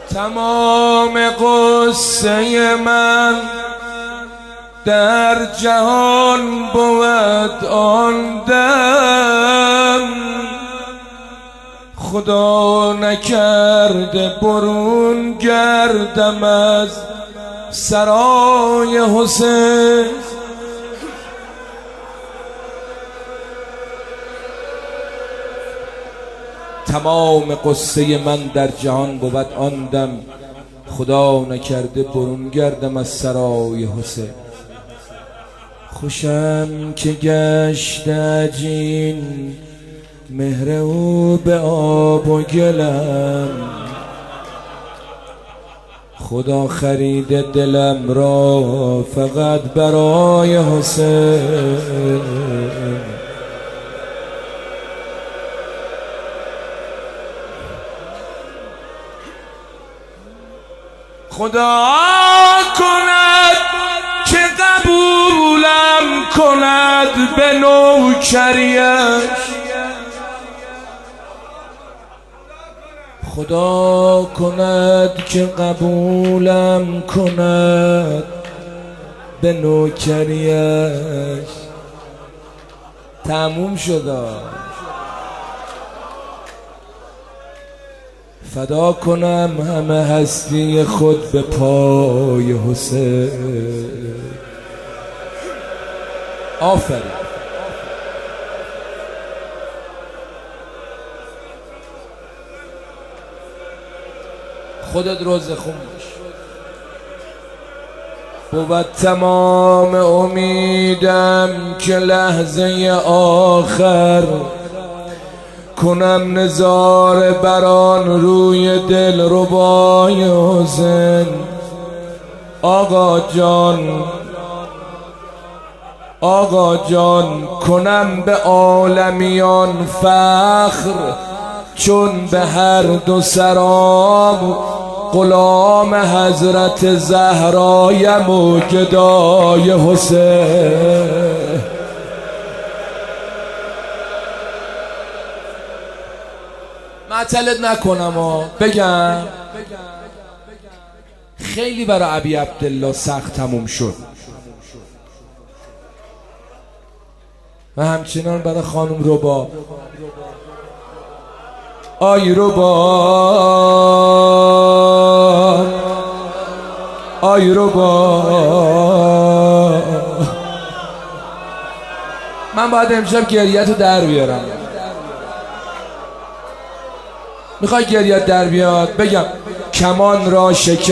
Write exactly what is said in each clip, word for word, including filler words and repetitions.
تمام قصه من در جهان بود آن دم، خدا نکرده برون گردم از سرای حسین. تمام قصه من در جهان بود آن دم، خدا نکرده برون گردم از سرای حسین. خوشم که گشت عجین مهر او به آب و گلم، خدا خرید دلم را فقط برای حسین. خدا کند که قبولم کند به نوکریش، خدا کند که قبولم کند به نوکریش. تموم شد. فدا کنم همه هستی خود به پای حسین. آفرین. خودت روز خون باش. بود تمام امیدم که لحظه آخر کنم نظاره بران روی دل ربای حسین. آقا جان آقا جان کنم به عالمیان فخر، چون به هر دو سرام غلام حضرت زهرایم و گدای حسین. معطلت نکنم و بگم خیلی برای ابی عبدالله سخت تموم شد و همچنان برای خانم ربا. آی ربا آی ربا، من باید امشب گریت رو در بیارم. میخوای گریت در بیاد؟ بگم کمان را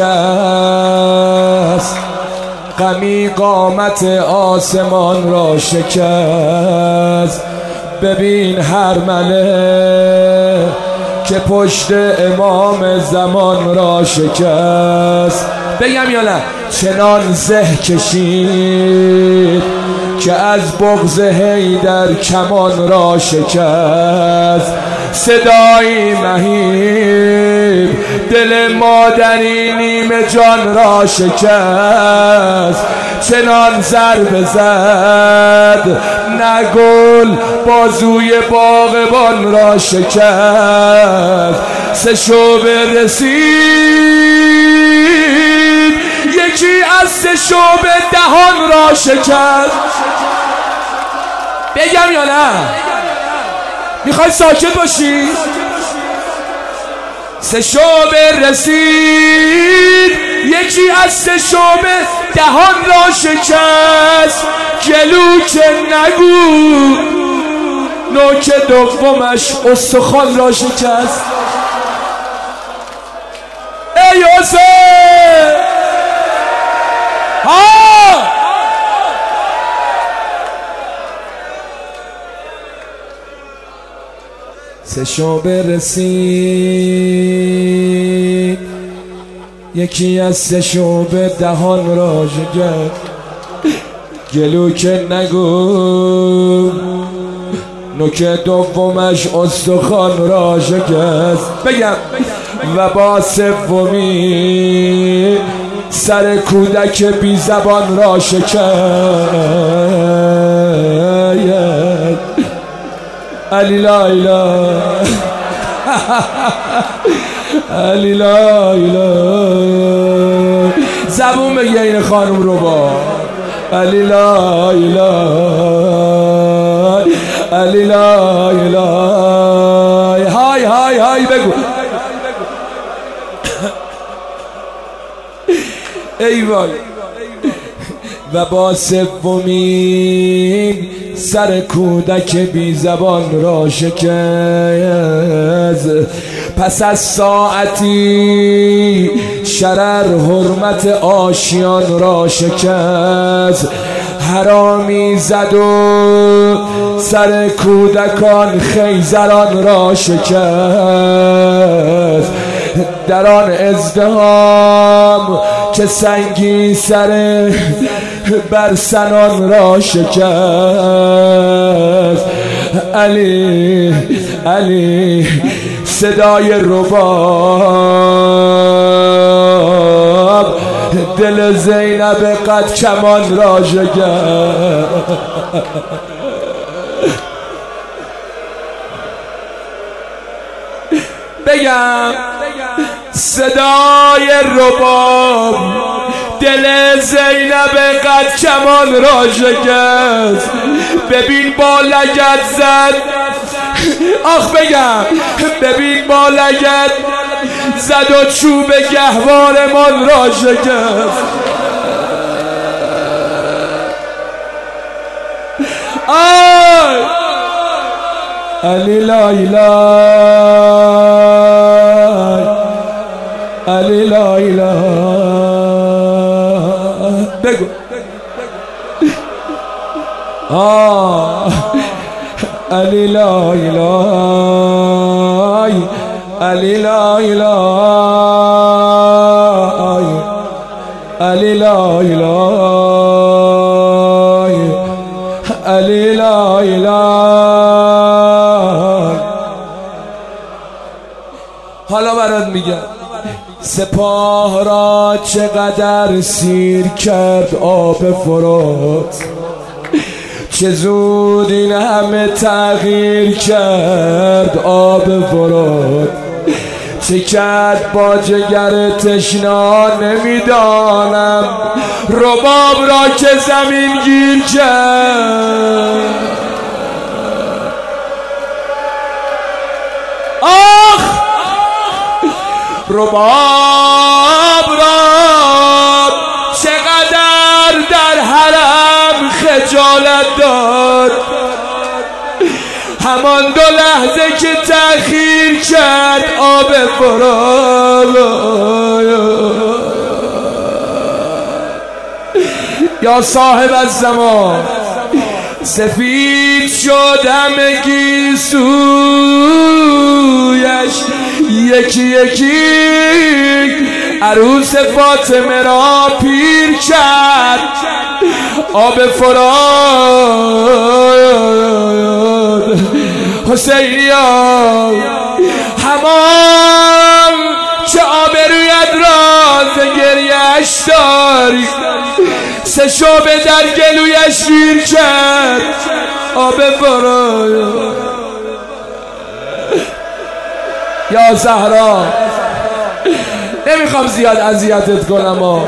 شکست، غمی قامت آسمان را شکست. ببین هر مله که پشت امام زمان را شکست. بگم یا نه؟ چنان زه کشید که از بغض حیدر کمان را شکست. صدایی مهیب دل مادری نیمه جان را شکست. چنان ضربه زد نه گل بازوی باغبان را شکست. سه شعبه رسید یکی از سه شعبه دهان را شکست. بگم یا نه؟ میخوای ساکت باشی؟ سه شعبه رسید یکی از سه شعبه دهان را شکست. گلو که نگو نوک دومش استخوان را شکست. ای حسین ها سه شعبه رسید یکی از سه شعبه دهان را شکست. گلو که نگو نوک دومش استخوان را شکست. بگم و با سومی سر کودک بی زبان را شکست. علی لا اله علی لا اله. زبون بگی این خانم رو با علی لا اله، علی لا اله. های های های بگو. ای وای. و با سومین سر کودک بی زبان را شکست. پس از ساعتی شرر حرمت آشیان را شکست. حرامی زد و سر کودکان خیزران را شکست. در آن ازدهام که سنگی سر برسنان را شکست. علی علی صدای رباب دل زینب قد کمان را شکست. بگم صدای رباب دل زینب قد کمان را شکست. ببین با لگد زد. آخ بگم ببین با لگد زد و چوب گهوارمان را شکست. آی علی لا اله، علی لا اله. بگو. آه علی لا اله، علی لا اله، علی لا اله، علی لا اله. حالا برات میگم سپاه را چقدر سیر کرد آب فرات. چه زود این همه تغییر کرد آب فرات. چه کرد با جگر تشنا نمیدانم رباب را که زمین گیر کرد. آخ رباب را چقدر در حرم خجالت داد. همان دو لحظه که تأخیر کرد آب فرات. یا صاحب الزمان سفید شد همگی سویش. یکی یکی عروس فاطمه را پیر کرد آب فرات. حسینیا همان چه آبرویت را ز گریه‌اش داری. سه شعبه در گلویش شیر کرد آب فرات. یا زهرا نمیخوام زیاد اذیتت کنم ها.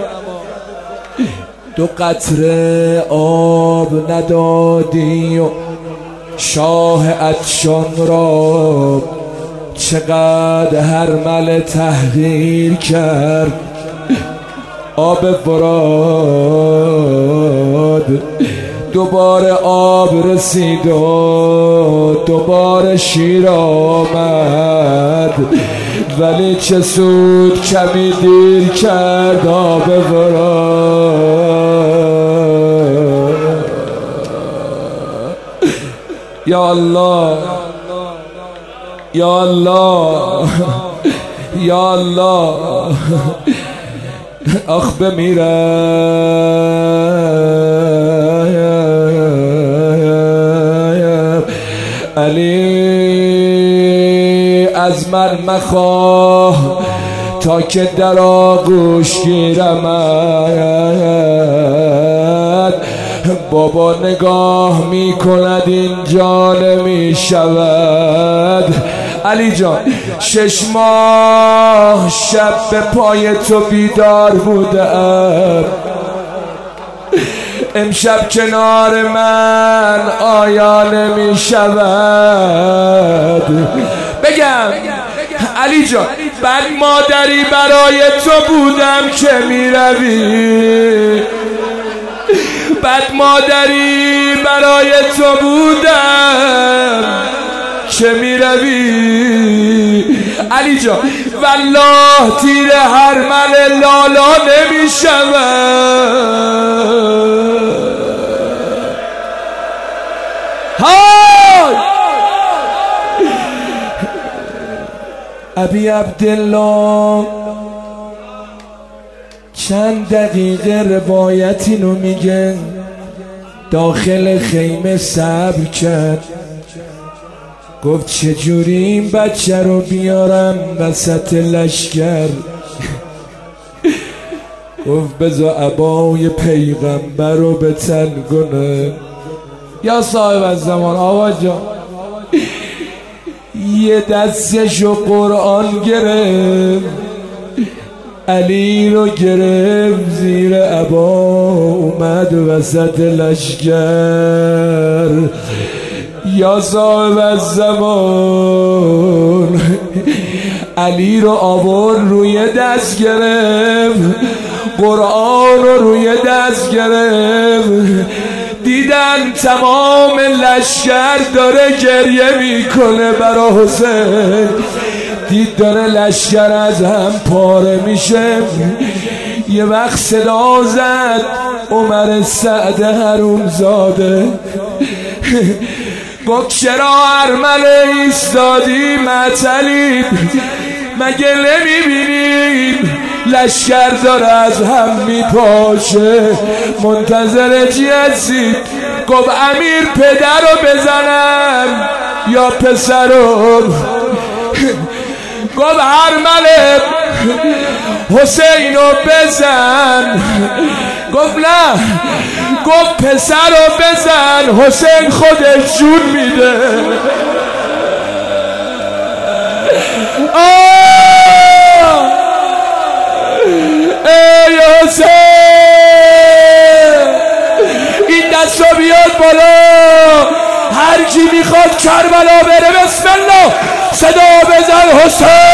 دو قطره آب ندادی و شاه عطشان را چقدر هرمله تحقیر کرد آب فرات. دوباره آب رسید و دوباره شیر آمد. ولی چه سود کمی دیر کرد آب فرات. یا الله یا الله یا الله. آخ بمیرم علی از من مخواه تا که در آغوش گیرمد. بابا نگاه می کند اینجا نمی شود. علی جان شش ماه شب به پای تو بیدار بودم، امشب کنار من آیا نمی شود؟ بگم علی جان من مادری برای تو بودم که می روی، بد مادری برای تو بودم که می روی. علی جان والله تیر هر من لالا نمی شود. های ابی عبدالله چند دقیقه روایت اینو میگه، داخل خیمه صبر کرد، گفت چجوری این بچه رو بیارم وسط لشکر؟ گفت بذار عبای پیغمبر رو به تن کنه. یا صاحب الزمان آقا جان یه دستشو قرآن گرفت، علی رو گرفت زیر عبا اومد وسط لشکر. یا صاحب الزمان علی رو آورد روی دست گرفت، قرآن رو روی دست گرفت، دیدن تمام لشکر داره گریه میکنه برا حسین، دید داره لشکر از هم پاره میشه. یه وقت صدا زد عمر سعد حرومزاده، گفت چرا ارمله ایستادی معطلی؟ مگه نمیبینید لشکر داره از هم میپاشه، منتظر چی هستی؟ گفت امیر پدر رو بزنم یا پسر رو؟ گفت ارمله حسین رو بزن. گفت نه، گفت پسر رو بزن، حسین خودش جون میده. آه ای حسین این دست رو بیاد بالا، هر کی میخواد کربلا بره بسم الله صدا بزن حسین.